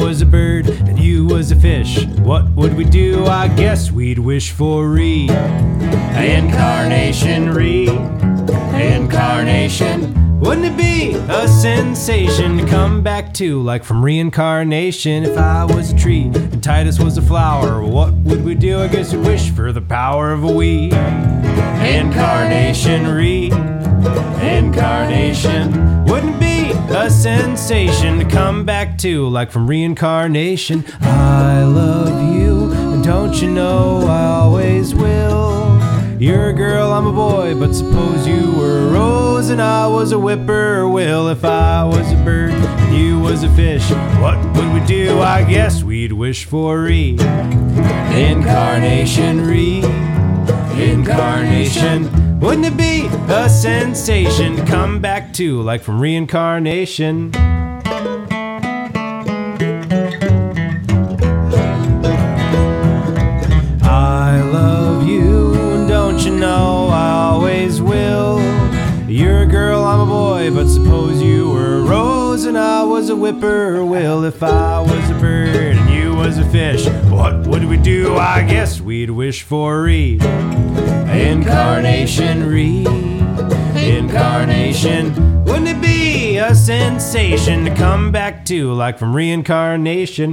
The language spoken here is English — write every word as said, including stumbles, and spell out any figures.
was a bird and you was a fish, what would we do? I guess we'd wish for reincarnation, reincarnation. Wouldn't it be a sensation to come back to, like from reincarnation? If I was a tree and Titus was a flower, what would we do? I guess we'd wish for the power of a we. Incarnation, reincarnation. Wouldn't it be a sensation to come back to, like from reincarnation? I love you, and don't you know I always will. You're a girl, I'm a boy, but suppose you were a rose and I was a whippoorwill. If I was a bird and you was a fish, what would we do? I guess we'd wish for reincarnation, reincarnation. Wouldn't it be a sensation to come back to, like from reincarnation? I love you, and don't you know I always will. You're a girl, I'm a boy, but suppose you were a rose and I was a whippoorwill. If I was a bird and you was a fish, what would we do? I guess we'd wish for reincarnation, reincarnation. Wouldn't it be a sensation to come back to, like from reincarnation?